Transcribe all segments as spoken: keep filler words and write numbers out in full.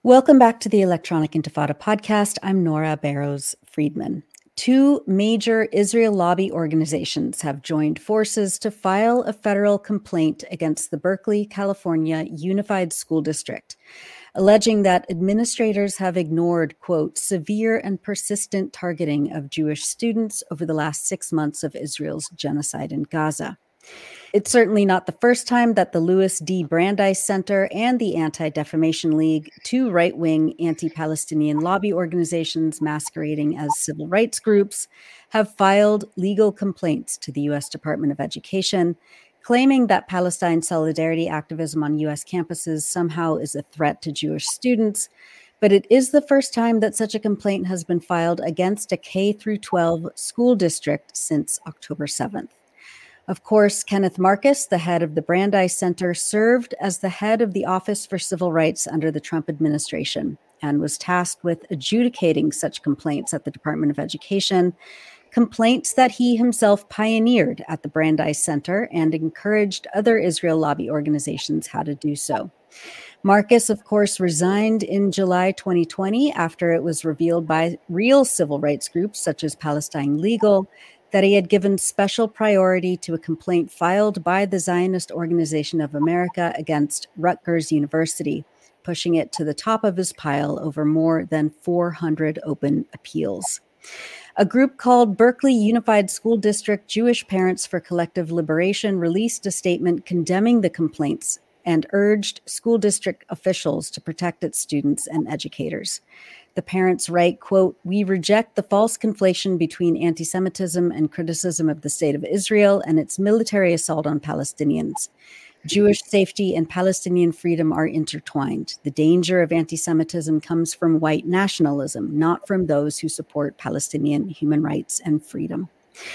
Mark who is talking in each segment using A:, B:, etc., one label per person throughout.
A: Welcome back to the Electronic Intifada podcast. I'm Nora Barrows Friedman. Two major Israel lobby organizations have joined forces to file a federal complaint against the Berkeley, California Unified School District, alleging that administrators have ignored, quote, severe and persistent targeting of Jewish students over the last six months of Israel's genocide in Gaza. It's certainly not the first time that the Louis D. Brandeis Center and the Anti-Defamation League, two right-wing anti-Palestinian lobby organizations masquerading as civil rights groups, have filed legal complaints to the U S Department of Education, claiming that Palestine solidarity activism on U S campuses somehow is a threat to Jewish students. But it is the first time that such a complaint has been filed against a K through twelve school district since October seventh. Of course, Kenneth Marcus, the head of the Brandeis Center, served as the head of the Office for Civil Rights under the Trump administration and was tasked with adjudicating such complaints at the Department of Education, complaints that he himself pioneered at the Brandeis Center and encouraged other Israel lobby organizations how to do so. Marcus, of course, resigned in July twenty twenty after it was revealed by real civil rights groups such as Palestine Legal that he had given special priority to a complaint filed by the Zionist Organization of America against Rutgers University, pushing it to the top of his pile over more than four hundred open appeals. A group called Berkeley Unified School District Jewish Parents for Collective Liberation released a statement condemning the complaints and urged school district officials to protect its students and educators. The parents write, quote, "We reject the false conflation between anti-Semitism and criticism of the state of Israel and its military assault on Palestinians. Jewish safety and Palestinian freedom are intertwined. The danger of anti-Semitism comes from white nationalism, not from those who support Palestinian human rights and freedom."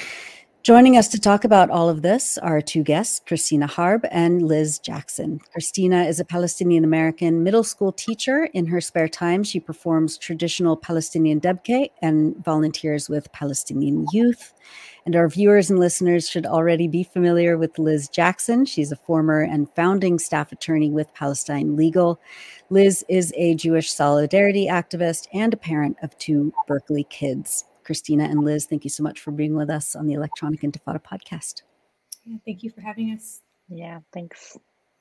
A: Joining us to talk about all of this are two guests, Christina Harb and Liz Jackson. Christina is a Palestinian-American middle school teacher. In her spare time, she performs traditional Palestinian debke and volunteers with Palestinian youth. And our viewers and listeners should already be familiar with Liz Jackson. She's a former and founding staff attorney with Palestine Legal. Liz is a Jewish solidarity activist and a parent of two Berkeley kids. Christina and Liz, thank you so much for being with us on the Electronic Intifada podcast.
B: Yeah, thank you for having us.
C: Yeah, thanks.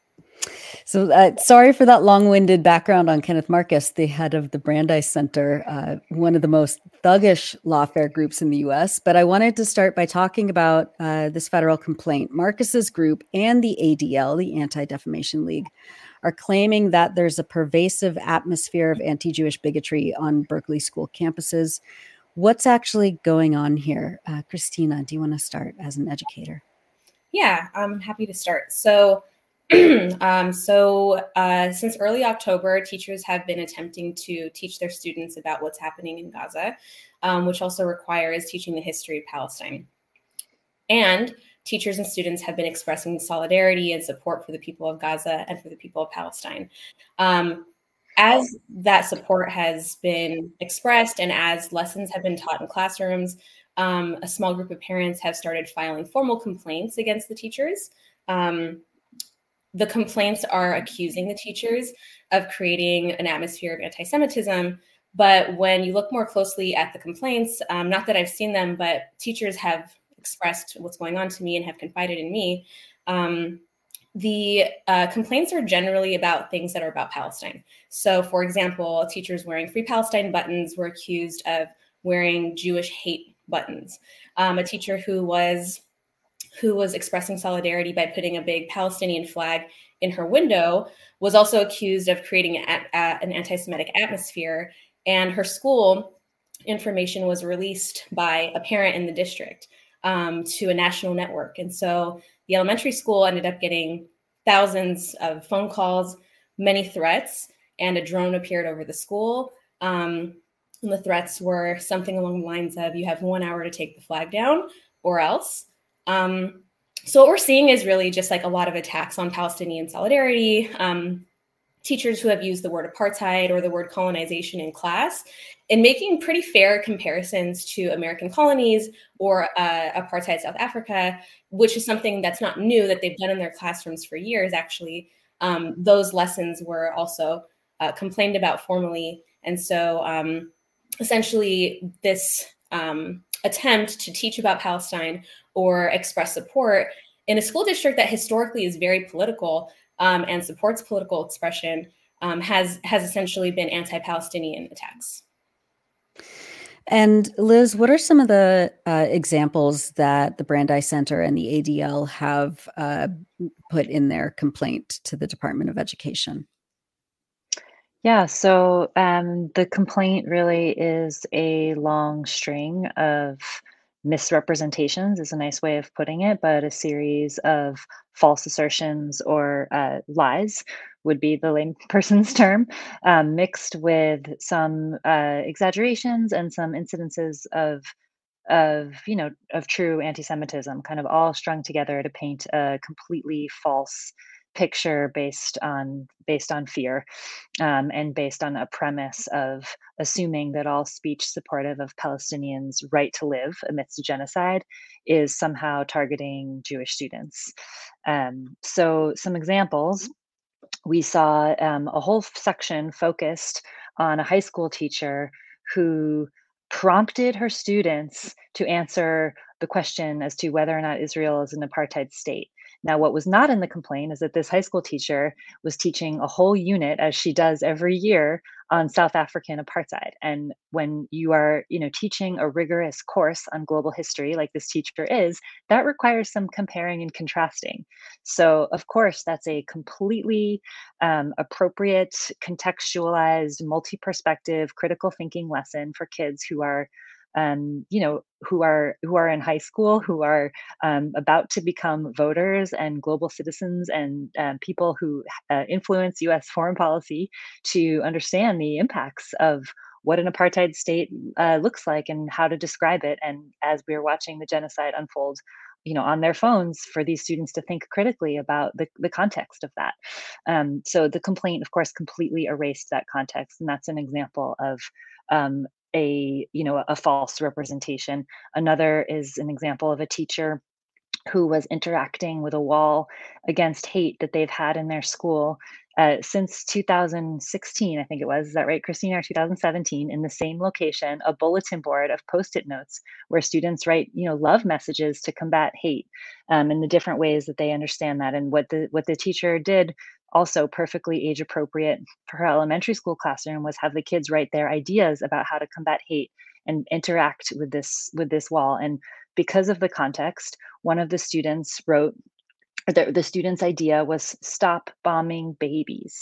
A: So uh, sorry for that long-winded background on Kenneth Marcus, the head of the Brandeis Center, uh, one of the most thuggish lawfare groups in the U S. But I wanted to start by talking about uh, this federal complaint. Marcus's group and the A D L, the Anti-Defamation League, are claiming that there's a pervasive atmosphere of anti-Jewish bigotry on Berkeley school campuses. What's actually going on here? Uh, Christina, do you want to start as an educator?
B: Yeah, I'm happy to start. So, um, so uh, since early October, teachers have been attempting to teach their students about what's happening in Gaza, um, which also requires teaching the history of Palestine. And teachers and students have been expressing solidarity and support for the people of Gaza and for the people of Palestine. Um, As that support has been expressed and as lessons have been taught in classrooms, um, a small group of parents have started filing formal complaints against the teachers. Um, the complaints are accusing the teachers of creating an atmosphere of anti-Semitism. But when you look more closely at the complaints, um, not that I've seen them, but teachers have expressed what's going on to me and have confided in me. Um, The uh, complaints are generally about things that are about Palestine. So, for example, teachers wearing Free Palestine buttons were accused of wearing Jewish hate buttons. Um, a teacher who was who was expressing solidarity by putting a big Palestinian flag in her window was also accused of creating a, a, an anti-Semitic atmosphere. And her school information was released by a parent in the district um, to a national network. And so the elementary school ended up getting thousands of phone calls, many threats, and a drone appeared over the school. Um, and the threats were something along the lines of, you have one hour to take the flag down or else. Um, so what we're seeing is really just like a lot of attacks on Palestinian solidarity, um, teachers who have used the word apartheid or the word colonization in class, and making pretty fair comparisons to American colonies or uh, apartheid South Africa, which is something that's not new, that they've done in their classrooms for years, actually. Um, those lessons were also uh, complained about formally. And so um, essentially this um, attempt to teach about Palestine or express support in a school district that historically is very political um, and supports political expression um, has, has essentially been anti-Palestinian attacks.
A: And Liz, what are some of the uh, examples that the Brandeis Center and the A D L have uh, put in their complaint to the Department of Education?
C: Yeah, so um, the complaint really is a long string of misrepresentations, is a nice way of putting it, but a series of false assertions or uh, lies would be the layperson's term, um, mixed with some uh, exaggerations and some incidences of of you know of true anti-Semitism, kind of all strung together to paint a completely false picture based on based on fear, um, and based on a premise of assuming that all speech supportive of Palestinians' right to live amidst a genocide is somehow targeting Jewish students. Um, so, some examples: we saw um, a whole section focused on a high school teacher who prompted her students to answer the question as to whether or not Israel is an apartheid state. Now, what was not in the complaint is that this high school teacher was teaching a whole unit, as she does every year, on South African apartheid. And when you are, you know, teaching a rigorous course on global history, like this teacher is, that requires some comparing and contrasting. So, of course, that's a completely um, appropriate, contextualized, multi-perspective, critical thinking lesson for kids who are um, you know, who are who are in high school, who are um, about to become voters and global citizens and um, people who uh, influence U S foreign policy, to understand the impacts of what an apartheid state uh, looks like and how to describe it. And as we are watching the genocide unfold, you know, on their phones, for these students to think critically about the, the context of that. Um, so the complaint, of course, completely erased that context, and that's an example of um, a you know a false representation. Another is an example of a teacher who was interacting with a wall against hate that they've had in their school uh, since two thousand sixteen, I think it was. Is that right, Christina? Or two thousand seventeen, in the same location, a bulletin board of Post-it notes where students write, you know, love messages to combat hate, um, in the different ways that they understand that. And what the what the teacher did, also perfectly age appropriate for her elementary school classroom, was have the kids write their ideas about how to combat hate and interact with this with this wall. And because of the context, one of the students wrote, the, the student's idea was stop bombing babies.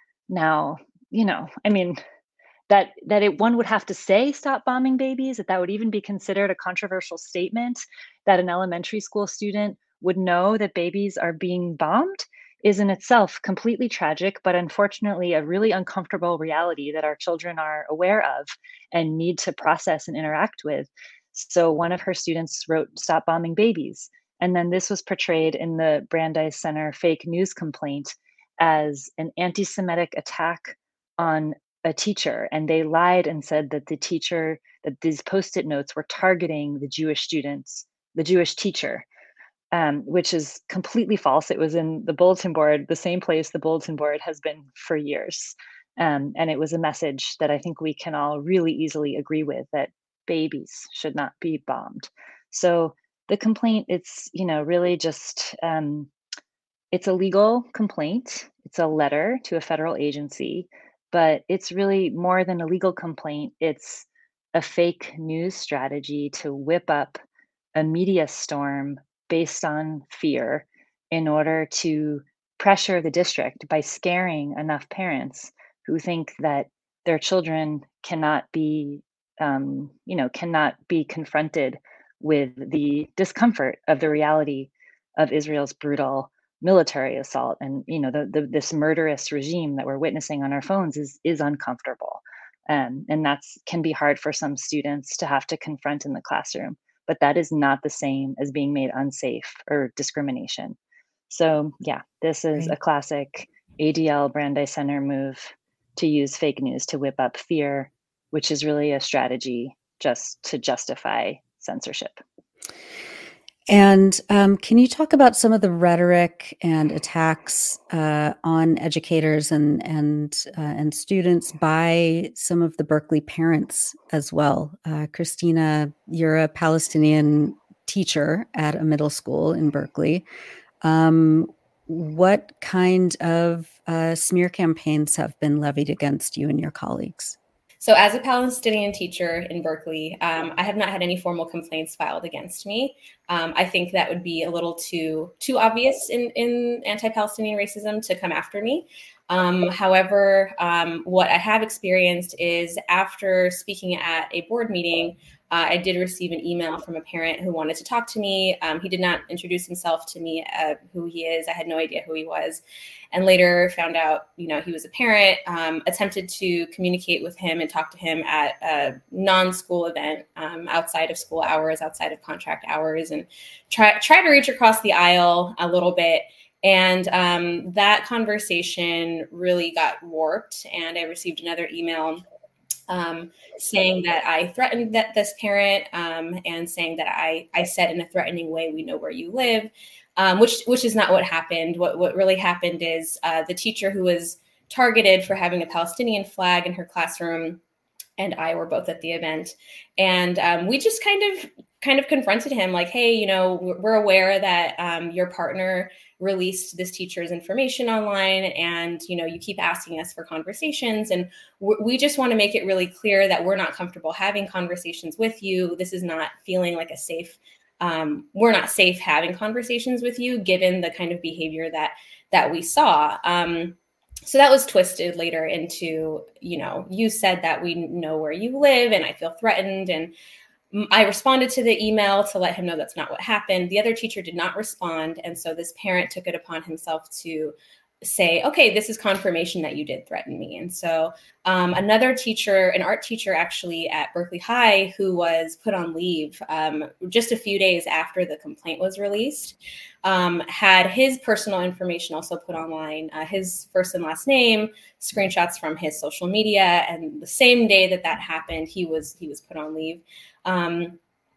C: Now, you know, I mean, that that it, one would have to say stop bombing babies, that that would even be considered a controversial statement, that an elementary school student would know that babies are being bombed, is in itself completely tragic, but unfortunately a really uncomfortable reality that our children are aware of and need to process and interact with. So one of her students wrote, "Stop bombing babies." And then this was portrayed in the Brandeis Center fake news complaint as an anti Semitic attack on a teacher. And they lied and said that the teacher, that these post it notes were targeting the Jewish students, the Jewish teacher, um, which is completely false. It was in the bulletin board, the same place the bulletin board has been for years. Um, and it was a message that I think we can all really easily agree with, that babies should not be bombed. So the complaint, it's, you know, really just, um, it's a legal complaint. It's a letter to a federal agency, but it's really more than a legal complaint. It's a fake news strategy to whip up a media storm based on fear in order to pressure the district by scaring enough parents who think that their children cannot be, um, you know, cannot be confronted with the discomfort of the reality of Israel's brutal military assault. And you know, the, the this murderous regime that we're witnessing on our phones is is uncomfortable, um, and that's can be hard for some students to have to confront in the classroom. But that is not the same as being made unsafe or discrimination. So yeah, this is
A: Right.
C: a classic A D L Brandeis Center move to use fake news to whip up fear, which is really a strategy just to justify censorship.
A: And um, can you talk about some of the rhetoric and attacks uh, on educators and and uh, and students by some of the Berkeley parents as well? Uh, Christina, you're a Palestinian teacher at a middle school in Berkeley. Um, what kind of uh, smear campaigns have been levied against you and your colleagues?
B: So as a Palestinian teacher in Berkeley, um, I have not had any formal complaints filed against me. Um, I think that would be a little too too obvious in, in anti-Palestinian racism to come after me. Um, however, um, what I have experienced is after speaking at a board meeting, uh, I did receive an email from a parent who wanted to talk to me. Um, he did not introduce himself to me, uh, who he is. I had no idea who he was. And later found out, you know, he was a parent, um, attempted to communicate with him and talk to him at a non-school event, um, outside of school hours, outside of contract hours, and try, try to reach across the aisle a little bit. And um, that conversation really got warped. And I received another email um, saying that I threatened that this parent um, and saying that I, I said in a threatening way, "We know where you live." Um, which which is not what happened. What what really happened is uh, the teacher who was targeted for having a Palestinian flag in her classroom and I were both at the event, and um, we just kind of kind of confronted him like, "Hey, you know, we're aware that um, your partner released this teacher's information online, and you know, you keep asking us for conversations, and we just want to make it really clear that we're not comfortable having conversations with you. This is not feeling like a safe." Um, we're not safe having conversations with you, given the kind of behavior that that we saw. Um, so that was twisted later into, you know, you said that we know where you live and I feel threatened. And I responded to the email to let him know that's not what happened. The other teacher did not respond. And so this parent took it upon himself to say, okay, this is confirmation that you did threaten me. And so um, another teacher, an art teacher actually at Berkeley High, who was put on leave um, just a few days after the complaint was released, um, had his personal information also put online, uh, his first and last name, screenshots from his social media. And the same day that that happened, he was he was put on leave. Um,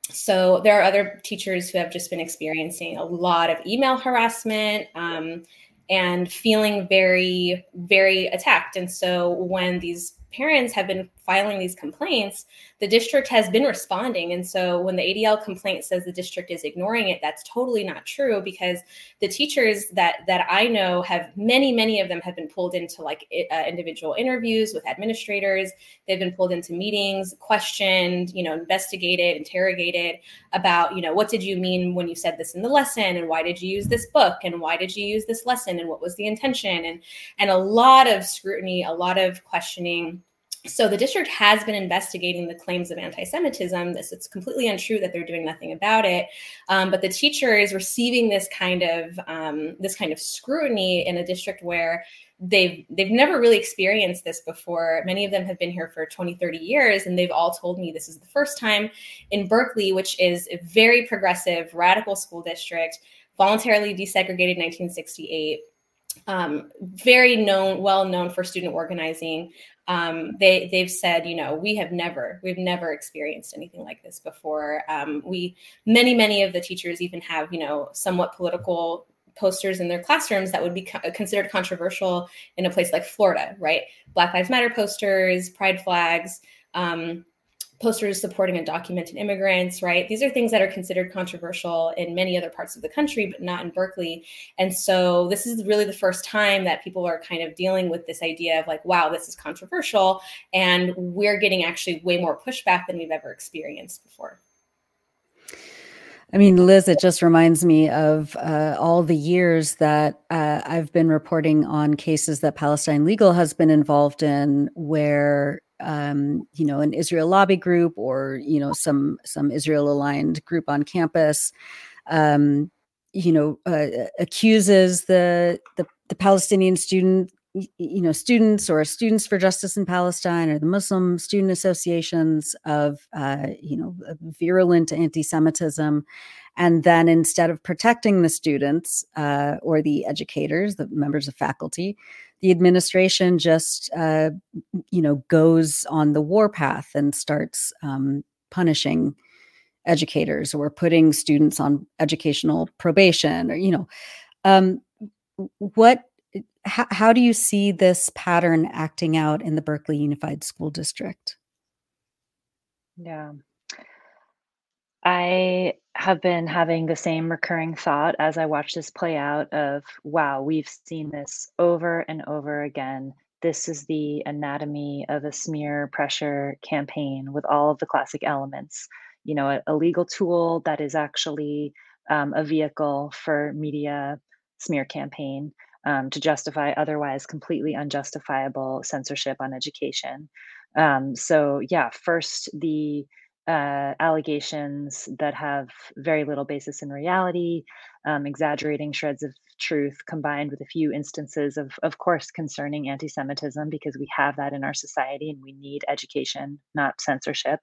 B: so there are other teachers who have just been experiencing a lot of email harassment, um, and feeling very, very attacked. And so when these parents have been filing these complaints, the district has been responding. And so when the A D L complaint says the district is ignoring it, that's totally not true, because the teachers that that I know have, many, many of them have been pulled into like uh, individual interviews with administrators. They've been pulled into meetings, questioned, you know, investigated, interrogated about, you know, what did you mean when you said this in the lesson? And why did you use this book? And why did you use this lesson? And what was the intention? And, and a lot of scrutiny, a lot of questioning. So the district has been investigating the claims of anti-Semitism. This, it's completely untrue that they're doing nothing about it. Um, but the teacher is receiving this kind of um, this kind of scrutiny in a district where they've they've never really experienced this before. Many of them have been here for twenty, thirty years, and they've all told me this is the first time in Berkeley, which is a very progressive, radical school district, voluntarily desegregated nineteen sixty-eight. Um, very known, well known for student organizing. Um, they, they've said, you know, we have never, we've never experienced anything like this before. Um, we, many, many of the teachers even have, you know, somewhat political posters in their classrooms that would be co- considered controversial in a place like Florida, right? Black Lives Matter posters, pride flags, um, posters supporting undocumented immigrants, right? These are things that are considered controversial in many other parts of the country, but not in Berkeley. And so this is really the first time that people are kind of dealing with this idea of like, wow, this is controversial. And we're getting actually way more pushback than we've ever experienced before.
A: I mean, Liz, it just reminds me of uh, all the years that uh, I've been reporting on cases that Palestine Legal has been involved in, where um, you know, an Israel lobby group or you know some some Israel aligned group on campus, um, you know, uh, accuses the, the the Palestinian student, you know, students or Students for Justice in Palestine or the Muslim student associations of, uh, you know, virulent anti-Semitism. And then instead of protecting the students uh, or the educators, the members of faculty, the administration just, uh, you know, goes on the warpath and starts um, punishing educators, or putting students on educational probation, or, you know, um, what, how, how do you see this pattern acting out in the Berkeley Unified School District?
C: Yeah. I have been having the same recurring thought as I watch this play out of, wow, we've seen this over and over again. This is the anatomy of a smear pressure campaign with all of the classic elements. You know, a, a legal tool that is actually um, a vehicle for media smear campaign um, to justify otherwise completely unjustifiable censorship on education. Um, so, yeah, first, the uh, allegations that have very little basis in reality, um, exaggerating shreds of truth, combined with a few instances of, of course, concerning anti Semitism, because we have that in our society and we need education, not censorship.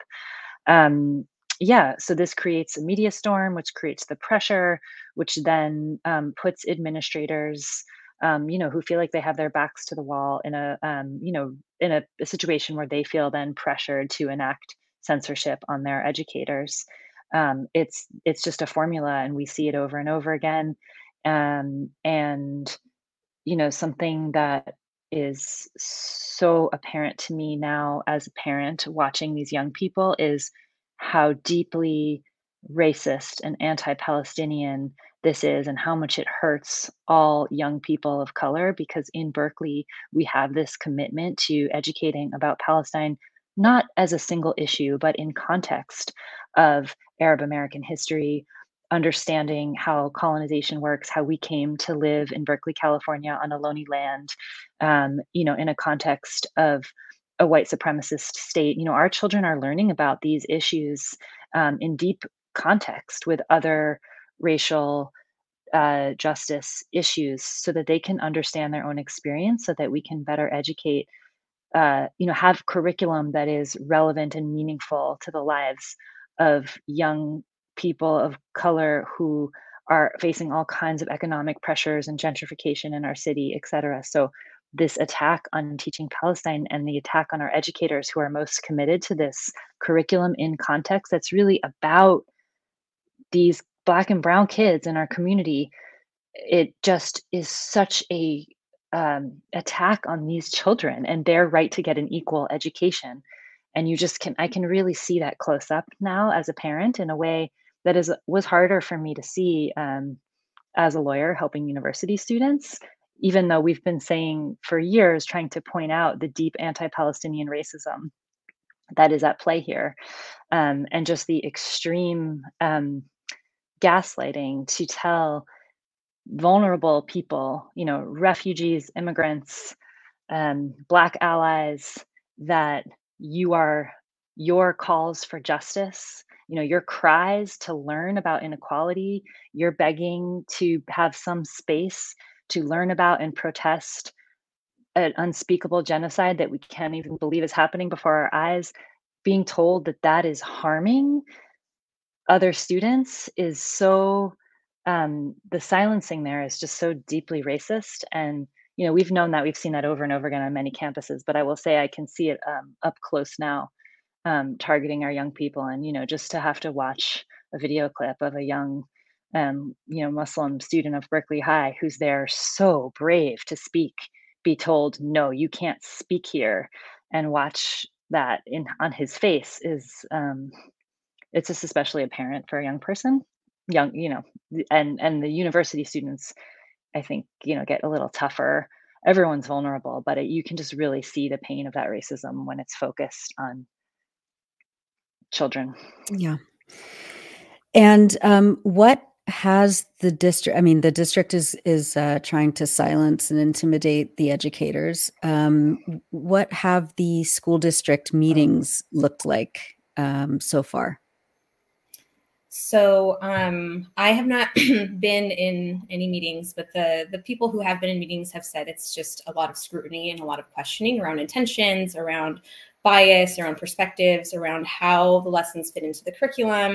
C: Um, yeah, so this creates a media storm, which creates the pressure, which then um, puts administrators. Um, you know, who feel like they have their backs to the wall in a, um, you know, in a, a situation where they feel then pressured to enact censorship on their educators. Um, it's it's just a formula, and we see it over and over again. Um, and you know, something that is so apparent to me now as a parent watching these young people is how deeply racist and anti-Palestinian this is, and how much it hurts all young people of color, because in Berkeley we have this commitment to educating about Palestine not as a single issue, but in context of Arab American history, understanding how colonization works, how we came to live in Berkeley, California on a lonely land, um, you know, in a context of a white supremacist state. You know, our children are learning about these issues um, in deep context with other racial uh, justice issues, so that they can understand their own experience, so that we can better educate, uh, you know, have curriculum that is relevant and meaningful to the lives of young people of color who are facing all kinds of economic pressures and gentrification in our city, et cetera. So this attack on teaching Palestine and the attack on our educators who are most committed to this curriculum in context that's really about these Black and brown kids in our community, it just is such a um, attack on these children and their right to get an equal education. And you just can, I can really see that close up now as a parent in a way that is was harder for me to see um, as a lawyer helping university students. Even though we've been saying for years, trying to point out the deep anti-Palestinian racism that is at play here, um, and just the extreme um, gaslighting to tell vulnerable people, you know, refugees, immigrants, um, Black allies, that you are, your calls for justice, you know, your cries to learn about inequality, you're begging to have some space to learn about and protest an unspeakable genocide that we can't even believe is happening before our eyes, being told that that is harming other students is so um, the silencing there is just so deeply racist. And you know, we've known that, we've seen that over and over again on many campuses, but I will say I can see it um, up close now, um, targeting our young people. And you know, just to have to watch a video clip of a young um, you know, Muslim student of Berkeley High who's there so brave to speak, be told no, you can't speak here, and watch that in on his face is um, it's just especially apparent for a young person, young, you know, th- and and the university students, I think, you know, get a little tougher. Everyone's vulnerable, but it, you can just really see the pain of that racism when it's focused on children.
A: Yeah. And um, what has the district? I mean, the district is is uh, trying to silence and intimidate the educators. Um, what have the school district meetings looked like um, so far?
B: So um, I have not been in any meetings, but the the people who have been in meetings have said it's just a lot of scrutiny and a lot of questioning around intentions, around bias, around perspectives, around how the lessons fit into the curriculum.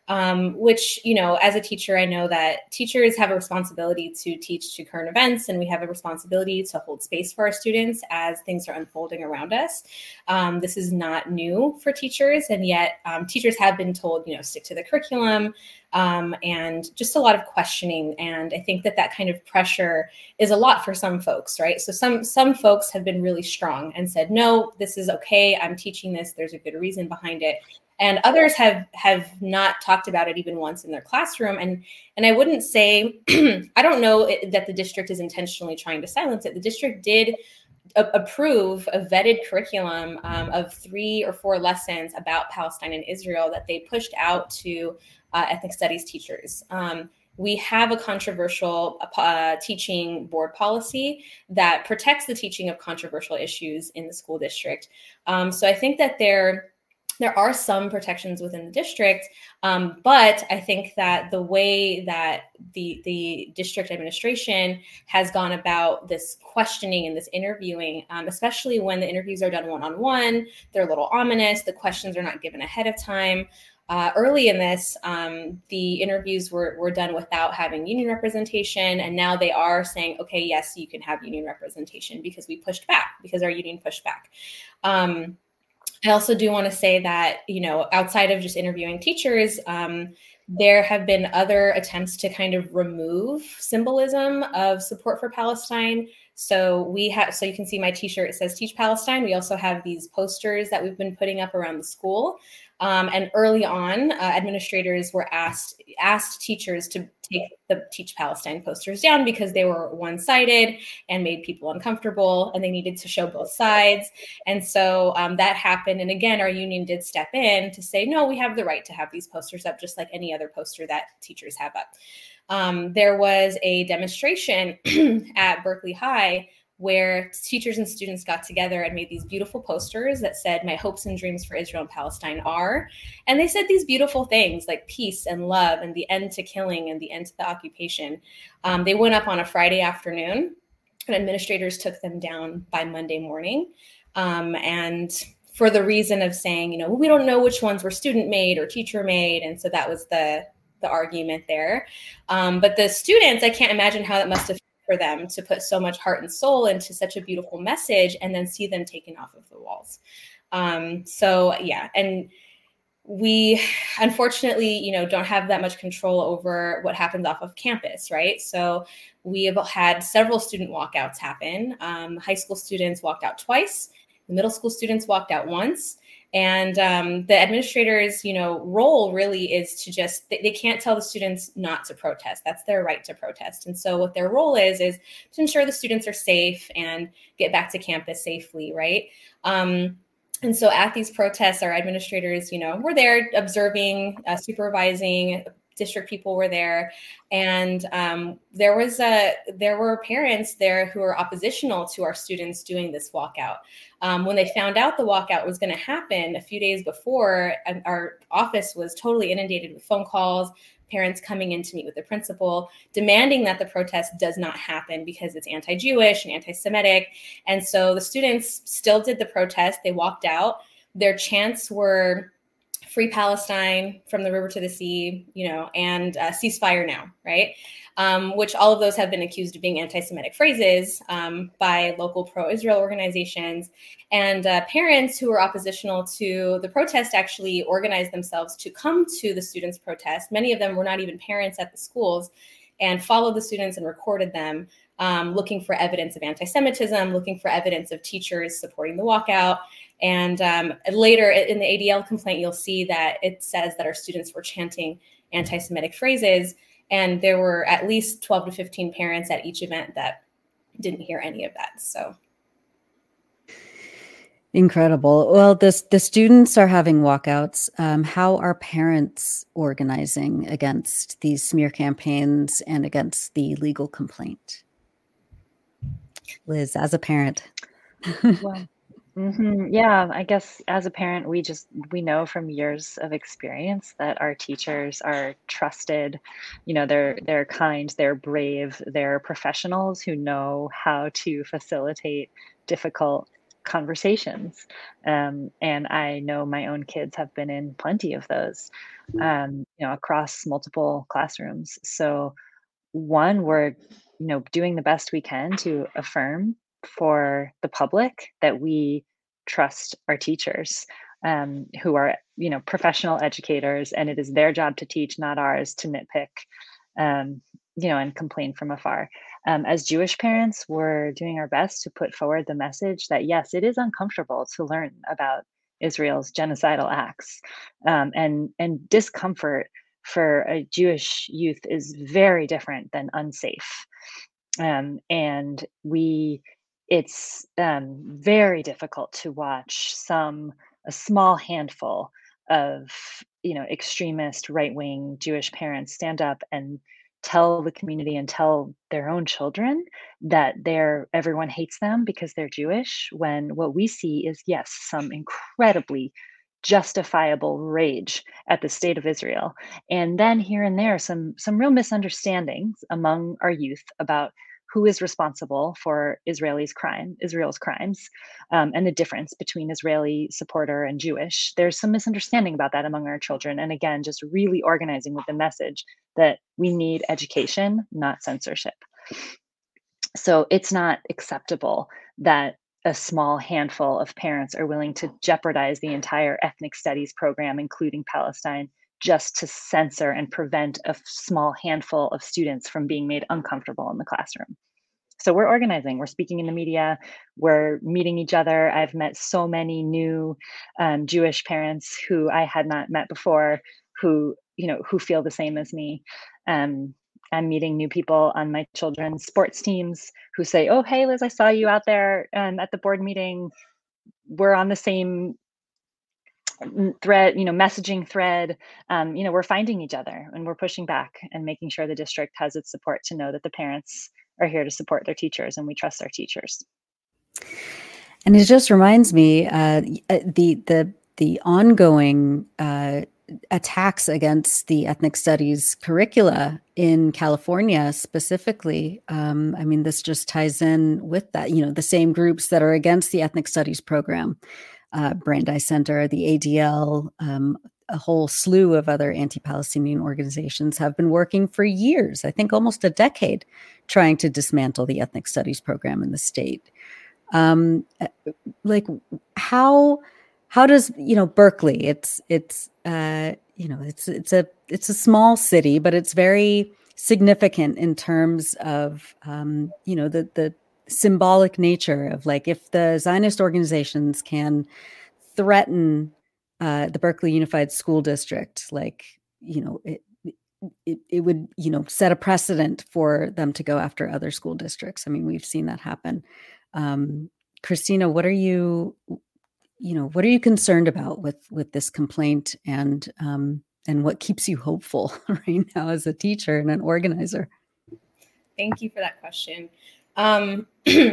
B: Um, which, you know, as a teacher, I know that teachers have a responsibility to teach to current events, and we have a responsibility to hold space for our students as things are unfolding around us. Um, this is not new for teachers, and yet um, teachers have been told, you know, stick to the curriculum, um, and just a lot of questioning. And I think that that kind of pressure is a lot for some folks, right? So some some folks have been really strong and said, no, this is okay. I'm teaching this. There's a good reason behind it. And others have have not talked about it even once in their classroom. And and I wouldn't say, I don't know it, that the district is intentionally trying to silence it. The district did a- approve a vetted curriculum um, of three or four lessons about Palestine and Israel that they pushed out to uh, ethnic studies teachers. Um, we have a controversial uh, teaching board policy that protects the teaching of controversial issues in the school district. Um, so I think that they're There are some protections within the district, um, but I think that the way that the the district administration has gone about this questioning and this interviewing, um, especially when the interviews are done one-on-one, they're a little ominous. The questions are not given ahead of time. Uh, early in this, um, the interviews were, were done without having union representation, and now they are saying, okay, yes, you can have union representation because we pushed back, because our union pushed back. Um, I also do want to say that, you know, outside of just interviewing teachers, um, there have been other attempts to kind of remove symbolism of support for Palestine. So we have, so you can see my t-shirt, it says Teach Palestine. We also have these posters that we've been putting up around the school. Um, and early on, uh, administrators were asked asked teachers to take the Teach Palestine posters down because they were one-sided and made people uncomfortable, and they needed to show both sides. And so um, that happened. And again, our union did step in to say, no, we have the right to have these posters up just like any other poster that teachers have up. Um, there was a demonstration at Berkeley High where teachers and students got together and made these beautiful posters that said, my hopes and dreams for Israel and Palestine are. And they said these beautiful things like peace and love and the end to killing and the end to the occupation. Um, they went up on a Friday afternoon, and administrators took them down by Monday morning. Um, and for the reason of saying, you know, we don't know which ones were student made or teacher made. And so that was the, the argument there. Um, but the students, I can't imagine how that must have for them to put so much heart and soul into such a beautiful message and then see them taken off of the walls. Um, so yeah, and we unfortunately, you know, don't have that much control over what happens off of campus, right? So we have had several student walkouts happen. Um, high school students walked out twice. The middle school students walked out once. And um, the administrator's, you know, role really is to just, they, they can't tell the students not to protest. That's their right to protest. And so what their role is, is to ensure the students are safe and get back to campus safely, right? Um, and so at these protests, our administrators, you know, were there observing, uh, supervising. District people were there, and um, there was a there were parents there who were oppositional to our students doing this walkout. Um, when they found out the walkout was going to happen a few days before, our office was totally inundated with phone calls, parents coming in to meet with the principal, demanding that the protest does not happen because it's anti-Jewish and anti-Semitic. And so the students still did the protest. They walked out. Their chants were Free Palestine, from the river to the sea, you know, and uh, ceasefire now, right? Um, which all of those have been accused of being anti-Semitic phrases um, by local pro-Israel organizations. And uh, parents who were oppositional to the protest actually organized themselves to come to the students' protest. Many of them were not even parents at the schools, and followed the students and recorded them, um, looking for evidence of anti-Semitism, looking for evidence of teachers supporting the walkout. And um, later in the A D L complaint, you'll see that it says that our students were chanting anti-Semitic phrases. And there were at least twelve to fifteen parents at each event that didn't hear any of that. So
A: incredible. Well, this, the students are having walkouts. Um, how are parents organizing against these smear campaigns and against the legal complaint? Liz, as a parent.
C: Well, hmm yeah, I guess as a parent, we just, we know from years of experience that our teachers are trusted. You know, they're, they're kind, they're brave, they're professionals who know how to facilitate difficult conversations. Um, and I know my own kids have been in plenty of those, um, you know, across multiple classrooms. So one, we're, you know, doing the best we can to affirm for the public that we trust our teachers, um, who are, you know, professional educators, and it is their job to teach, not ours to nitpick, um, you know, and complain from afar. Um, as Jewish parents, we're doing our best to put forward the message that yes, it is uncomfortable to learn about Israel's genocidal acts, um, and and discomfort for a Jewish youth is very different than unsafe. Um, and we, it's um, very difficult to watch some, a small handful of, you know, extremist right wing Jewish parents stand up and tell the community and tell their own children that they're everyone hates them because they're Jewish, when what we see is, yes, some incredibly justifiable rage at the state of Israel, and then here and there some some real misunderstandings among our youth about who is responsible for Israelis crime, Israel's crimes, um, and the difference between Israeli supporter and Jewish. There's some misunderstanding about that among our children, and again, just really organizing with the message that we need education, not censorship. So it's not acceptable that a small handful of parents are willing to jeopardize the entire ethnic studies program, including Palestine, just to censor and prevent a small handful of students from being made uncomfortable in the classroom. So we're organizing, we're speaking in the media, we're meeting each other. I've met so many new um, Jewish parents who I had not met before, who, you know, who feel the same as me. Um, I'm meeting new people on my children's sports teams who say, oh, hey, Liz, I saw you out there um, at the board meeting. We're on the same thread, you know, messaging thread. Um, you know, we're finding each other and we're pushing back and making sure the district has its support to know that the parents are here to support their teachers and we trust our teachers.
A: And it just reminds me, uh, the the the ongoing uh, attacks against the ethnic studies curricula in California specifically. Um, I mean, this just ties in with that. You know, the same groups that are against the ethnic studies program, uh, Brandeis Center, the A D L, um, a whole slew of other anti-Palestinian organizations have been working for years, I think almost a decade, trying to dismantle the ethnic studies program in the state. Um, like how how does, you know, Berkeley, it's it's uh, you know, it's it's a it's a small city, but it's very significant in terms of um, you know, the the symbolic nature of, like, if the Zionist organizations can threaten uh, the Berkeley Unified School District, like, you know, it, it it would, you know, set a precedent for them to go after other school districts. I mean, we've seen that happen. Um, Christina, what are you, you know, what are you concerned about with with this complaint, and um, and what keeps you hopeful right now as a teacher and an organizer?
B: Thank you for that question. Um,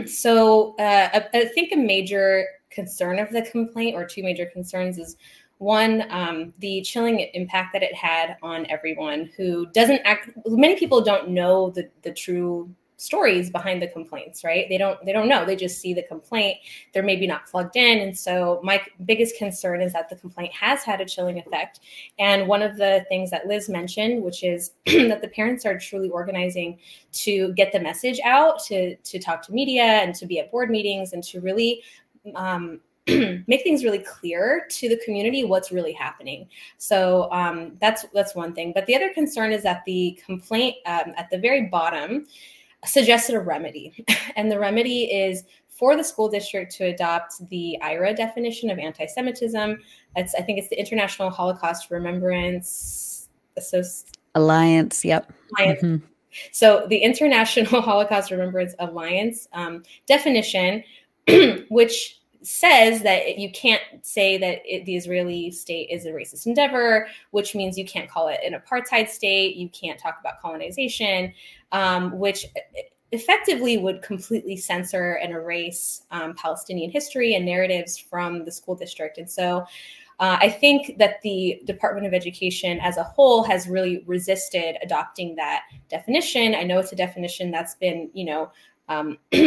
B: so uh, I, I think a major concern of the complaint, or two major concerns, is one, um, the chilling impact that it had on everyone who doesn't act. Many people don't know the the true stories behind the complaints, right? They don't they don't know. They just see the complaint. They're maybe not plugged in. And so my biggest concern is that the complaint has had a chilling effect. And one of the things that Liz mentioned, which is that the parents are truly organizing to get the message out, to, to talk to media and to be at board meetings and to really um, make things really clear to the community what's really happening. So um, that's that's one thing. But the other concern is that the complaint um, at the very bottom suggested a remedy. And the remedy is for the school district to adopt the I R A definition of anti-Semitism. It's, I think it's the International Holocaust Remembrance Associ-
A: Alliance. Yep.
B: Alliance. Mm-hmm. So the International Holocaust Remembrance Alliance um, definition, which says that you can't say that it, the Israeli state is a racist endeavor, which means you can't call it an apartheid state. You can't talk about colonization, um, which effectively would completely censor and erase um, Palestinian history and narratives from the school district. And so uh, I think that the Department of Education as a whole has really resisted adopting that definition. I know it's a definition that's been, you know, um,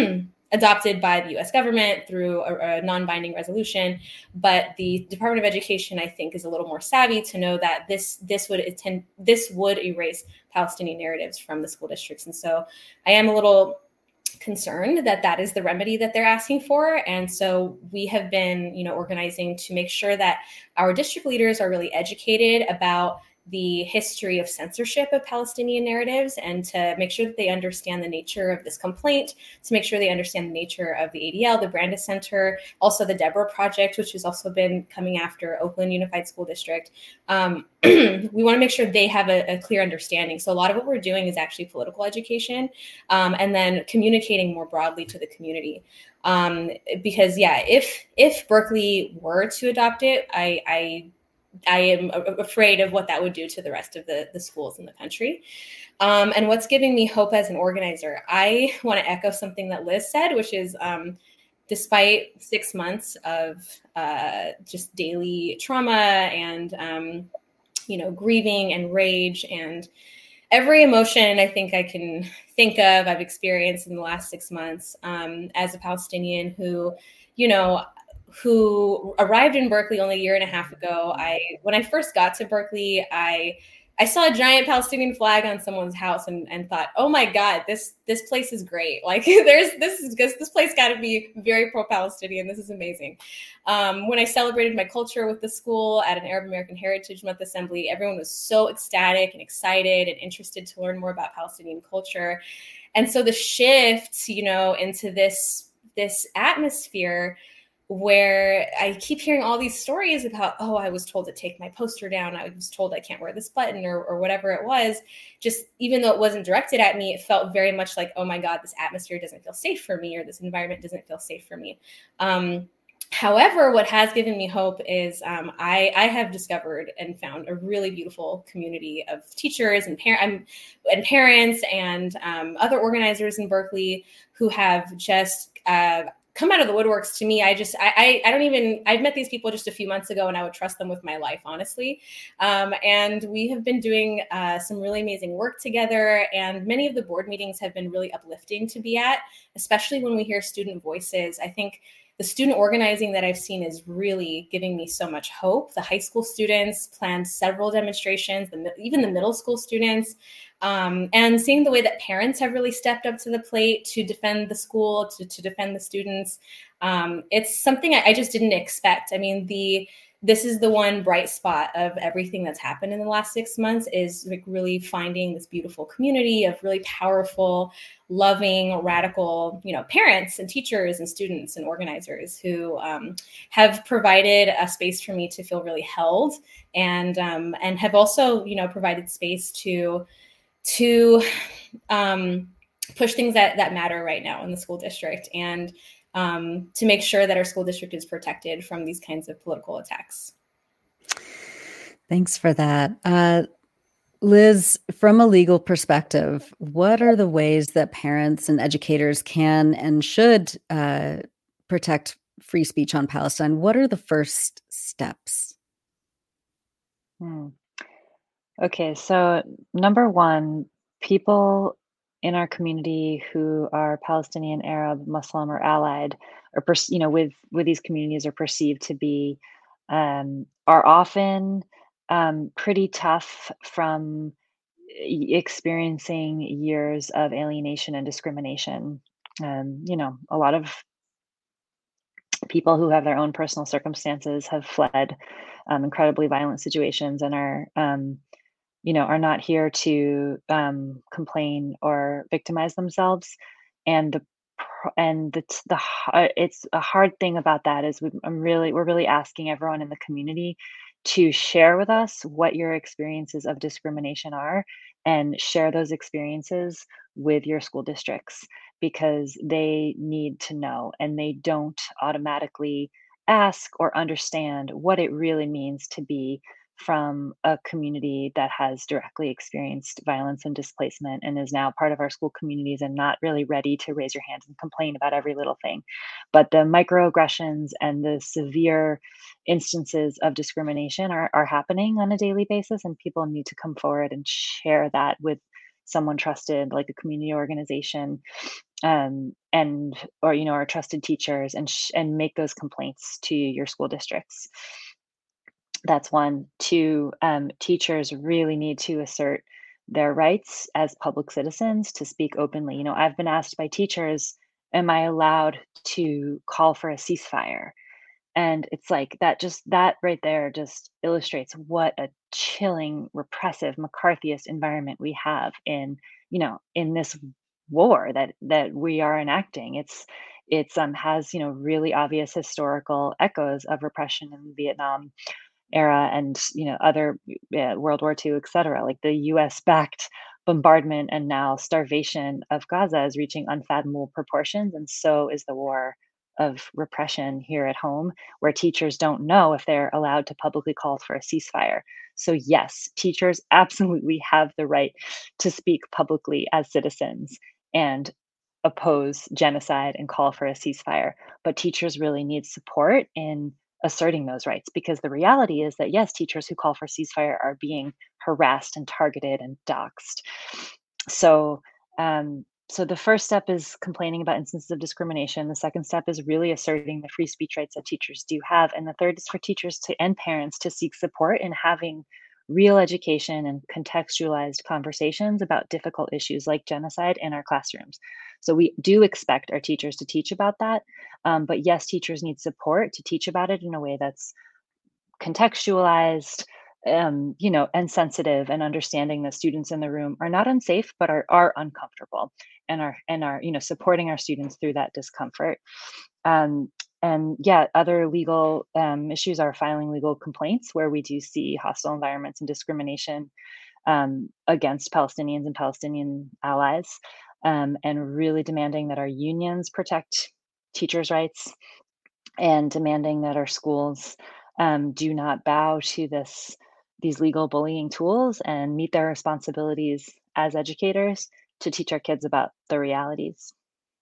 B: adopted by the U S government through a, a non-binding resolution. But the Department of Education, I think, is a little more savvy to know that this this would attend this would erase Palestinian narratives from the school districts. And so I am a little concerned that that is the remedy that they're asking for. And so we have been, you know, organizing to make sure that our district leaders are really educated about the history of censorship of Palestinian narratives, and to make sure that they understand the nature of this complaint, to make sure they understand the nature of the A D L, the Brandeis Center, also the Deborah Project, which has also been coming after Oakland Unified School District. Um, we want to make sure they have a, a clear understanding. So a lot of what we're doing is actually political education, um, and then communicating more broadly to the community. Um, because yeah, if if Berkeley were to adopt it, I, I I am afraid of what that would do to the rest of the, the schools in the country. Um, and what's giving me hope as an organizer, I want to echo something that Liz said, which is um, despite six months of uh, just daily trauma and, um, you know, grieving and rage and every emotion I think I can think of, I've experienced in the last six months um, as a Palestinian who, you know, who arrived in Berkeley only a year and a half ago. I, when I first got to Berkeley, I, I saw a giant Palestinian flag on someone's house and, and thought, oh my God, this, this place is great. Like there's, this is this, this place got to be very pro-Palestinian. This is amazing. Um, when I celebrated my culture with the school at an Arab American Heritage Month assembly, everyone was so ecstatic and excited and interested to learn more about Palestinian culture. And so the shift, you know, into this, this atmosphere where I keep hearing all these stories about, oh, I was told to take my poster down. I was told I can't wear this button or, or whatever it was. Just even though it wasn't directed at me, it felt very much like, oh my God, this atmosphere doesn't feel safe for me, or this environment doesn't feel safe for me. Um, however, what has given me hope is um, I, I have discovered and found a really beautiful community of teachers and, par- and parents and um, other organizers in Berkeley who have just uh, come out of the woodworks to me. I just, I, I, I don't even, I've met these people just a few months ago and I would trust them with my life, honestly. Um, and we have been doing uh, some really amazing work together. And many of the board meetings have been really uplifting to be at, especially when we hear student voices. I think the student organizing that I've seen is really giving me so much hope. The high school students planned several demonstrations, the, even the middle school students. Um, and seeing the way that parents have really stepped up to the plate to defend the school, to, to defend the students. Um, it's something I, I just didn't expect. I mean, the this is the one bright spot of everything that's happened in the last six months is like really finding this beautiful community of really powerful, loving, radical, you know, parents and teachers and students and organizers who um, have provided a space for me to feel really held, and um, and have also, you know, provided space to to um, push things that, that matter right now in the school district, and um, to make sure that our school district is protected from these kinds of political attacks.
A: Thanks for that. Uh, Liz, from a legal perspective, what are the ways that parents and educators can and should uh, protect free speech on Palestine? What are the first steps?
C: Hmm. Okay, so number one, people in our community who are Palestinian, Arab, Muslim, or allied, or per- you know, with with these communities are perceived to be um, are often um, pretty tough from experiencing years of alienation and discrimination. Um, you know, a lot of people who have their own personal circumstances have fled um, incredibly violent situations and are um, you know, are not here to um, complain or victimize themselves. And the and the the it's a hard thing about that is we, I'm really we're really asking everyone in the community to share with us what your experiences of discrimination are, and share those experiences with your school districts, because they need to know and they don't automatically ask or understand what it really means to be from a community that has directly experienced violence and displacement and is now part of our school communities and not really ready to raise your hands and complain about every little thing. But the microaggressions and the severe instances of discrimination are, are happening on a daily basis, and people need to come forward and share that with someone trusted, like a community organization. um, and or you know, or trusted teachers, and sh- and make those complaints to your school districts. That's one. Two, um, teachers really need to assert their rights as public citizens to speak openly. You know, I've been asked by teachers, am I allowed to call for a ceasefire? And it's like that just that right there just illustrates what a chilling, repressive, McCarthyist environment we have in, you know, in this war that that we are enacting. It's it's um has, you know, really obvious historical echoes of repression in Vietnam era and, you know, other uh, World War two, et cetera. Like the U S backed bombardment and now starvation of Gaza is reaching unfathomable proportions, and so is the war of repression here at home, where teachers don't know if they're allowed to publicly call for a ceasefire. So yes, teachers absolutely have the right to speak publicly as citizens and oppose genocide and call for a ceasefire. But teachers really need support in asserting those rights, because the reality is that yes, teachers who call for ceasefire are being harassed and targeted and doxxed. So, um, so the first step is complaining about instances of discrimination. The second step is really asserting the free speech rights that teachers do have, and the third is for teachers to and parents to seek support in having real education and contextualized conversations about difficult issues like genocide in our classrooms. So we do expect our teachers to teach about that, um, but yes, teachers need support to teach about it in a way that's contextualized, um, you know, and sensitive, and understanding that students in the room are not unsafe, but are are uncomfortable, and are and are you know, supporting our students through that discomfort. Um, and yeah, other legal um, issues are filing legal complaints where we do see hostile environments and discrimination um, against Palestinians and Palestinian allies, um, and really demanding that our unions protect teachers' rights, and demanding that our schools um, do not bow to this these legal bullying tools and meet their responsibilities as educators to teach our kids about the realities.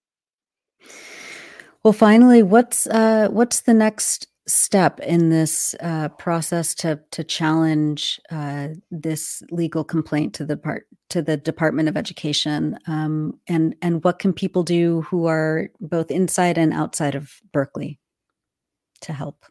A: Well, finally, what's uh, what's the next step in this uh, process to to challenge uh, this legal complaint to the part to the Department of Education, um, and and what can people do who are both inside and outside of Berkeley to help?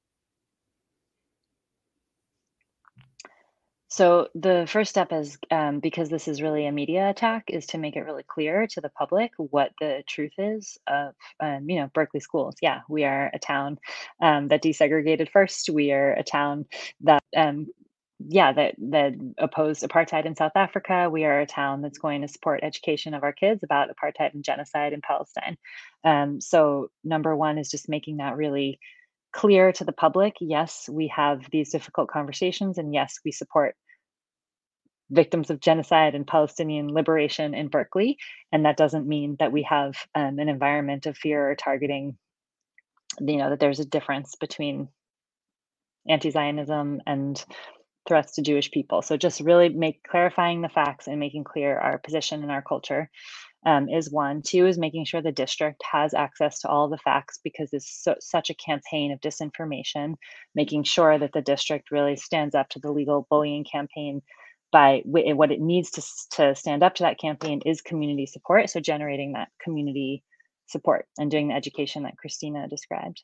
C: So the first step is, um, because this is really a media attack, is to make it really clear to the public what the truth is of, um, you know, Berkeley schools. Yeah, we are a town um, that desegregated first. We are a town that, um, yeah, that that opposed apartheid in South Africa. We are a town that's going to support education of our kids about apartheid and genocide in Palestine. Um, so number one is just making that really clear to the public. Yes, we have these difficult conversations, and yes, we support victims of genocide and Palestinian liberation in Berkeley. And that doesn't mean that we have um, an environment of fear or targeting, you know, that there's a difference between anti Zionism and threats to Jewish people. So just really make clarifying the facts and making clear our position and our culture um, is one. Two is making sure the district has access to all the facts, because it's so, such a campaign of disinformation, making sure that the district really stands up to the legal bullying campaign by w- what it needs to, to stand up to that campaign is community support. So generating that community support and doing the education that Christina described.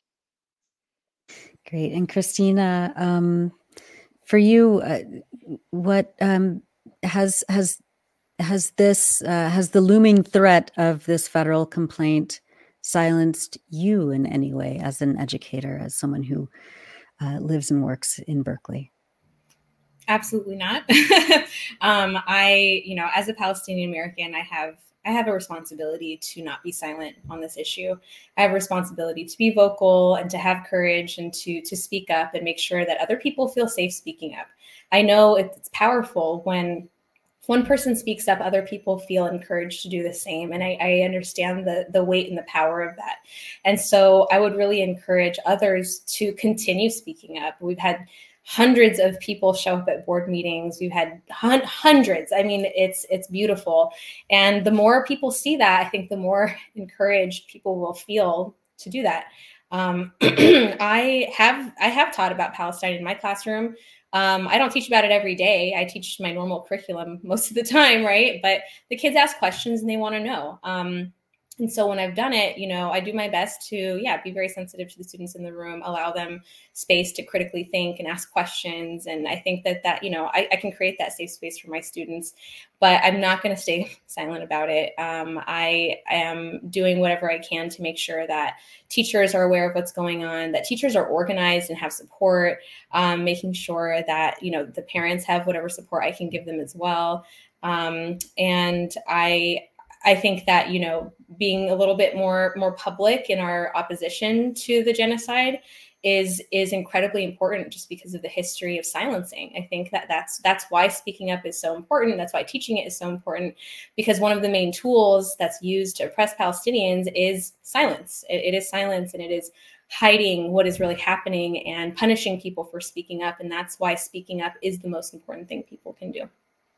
A: Great. And Christina, um, for you, uh, what um, has has has this uh, has the looming threat of this federal complaint silenced you in any way as an educator, as someone who uh, lives and works in Berkeley?
B: Absolutely not. um, I, you know, as a Palestinian American, I have I have a responsibility to not be silent on this issue. I have a responsibility to be vocal and to have courage and to to speak up and make sure that other people feel safe speaking up. I know it's powerful when one person speaks up, other people feel encouraged to do the same. And I, I understand the, the weight and the power of that. And so I would really encourage others to continue speaking up. We've had hundreds of people show up at board meetings. We've had hun- hundreds. I mean, it's it's beautiful. And the more people see that, I think the more encouraged people will feel to do that. Um, I have I have taught about Palestine in my classroom. Um, I don't teach about it every day. I teach my normal curriculum most of the time, right? But the kids ask questions and they want to know. Um, And so when I've done it, you know, I do my best to, yeah, be very sensitive to the students in the room, allow them space to critically think and ask questions. And I think that that, you know, I, I can create that safe space for my students, but I'm not going to stay silent about it. Um, I am doing whatever I can to make sure that teachers are aware of what's going on, that teachers are organized and have support, um, making sure that, you know, the parents have whatever support I can give them as well. Um, and I, I think that, you know, being a little bit more more public in our opposition to the genocide is is incredibly important, just because of the history of silencing. I think that that's that's why speaking up is so important. That's why teaching it is so important, because one of the main tools that's used to oppress Palestinians is silence. It, it is silence, and it is hiding what is really happening and punishing people for speaking up. And that's why speaking up is the most important thing people can do.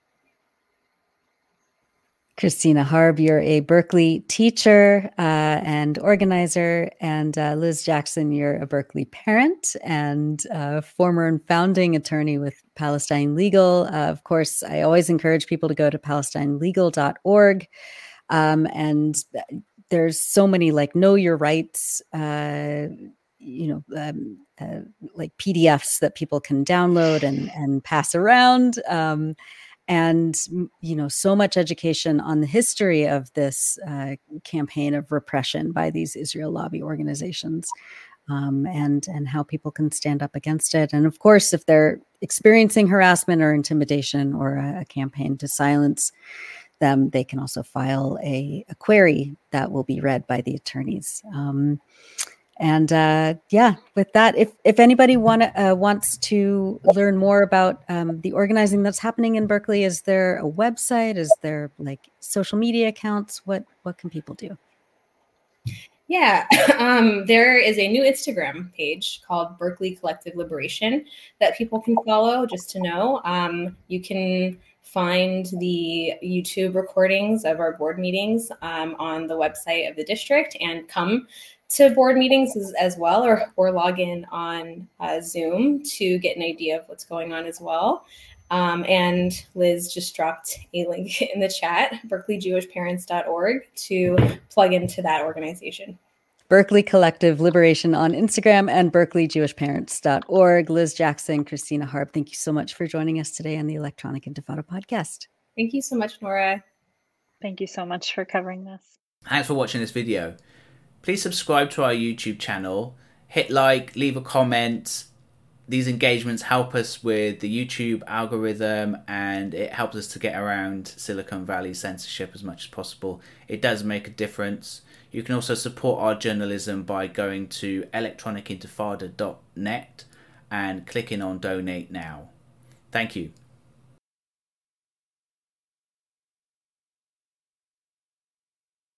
A: Christina Harb, you're a Berkeley teacher uh, and organizer, and uh, Liz Jackson, you're a Berkeley parent and uh, former and founding attorney with Palestine Legal. Uh, of course, I always encourage people to go to palestine legal dot org, um, and there's so many like know your rights, uh, you know, um, uh, like P D Fs that people can download and and pass around. Um, And, you know, so much education on the history of this uh, campaign of repression by these Israel lobby organizations, um, and, and how people can stand up against it. And of course, if they're experiencing harassment or intimidation or a, a campaign to silence them, they can also file a, a query that will be read by the attorneys. Um, And uh, yeah, with that, if if anybody want uh, wants to learn more about um, the organizing that's happening in Berkeley, is there a website? Is there like social media accounts? What what can people do?
B: Yeah, um, there is a new Instagram page called Berkeley Collective Liberation that people can follow, just to know. Um, you can find the YouTube recordings of our board meetings um, on the website of the district, and come to board meetings as, as well, or, or log in on uh, Zoom to get an idea of what's going on as well. Um, and Liz just dropped a link in the chat, berkeley jewish parents dot org, to plug into that organization.
A: Berkeley Collective Liberation on Instagram and berkeley jewish parents dot org. Liz Jackson, Christina Harb, thank you so much for joining us today on the Electronic Intifada podcast.
B: Thank you so much, Nora.
C: Thank you so much for covering this.
D: Thanks for watching this video. Please subscribe to our YouTube channel, hit like, leave a comment. These engagements help us with the YouTube algorithm, and it helps us to get around Silicon Valley censorship as much as possible. It does make a difference. You can also support our journalism by going to electronic intifada dot net and clicking on Donate Now. Thank you.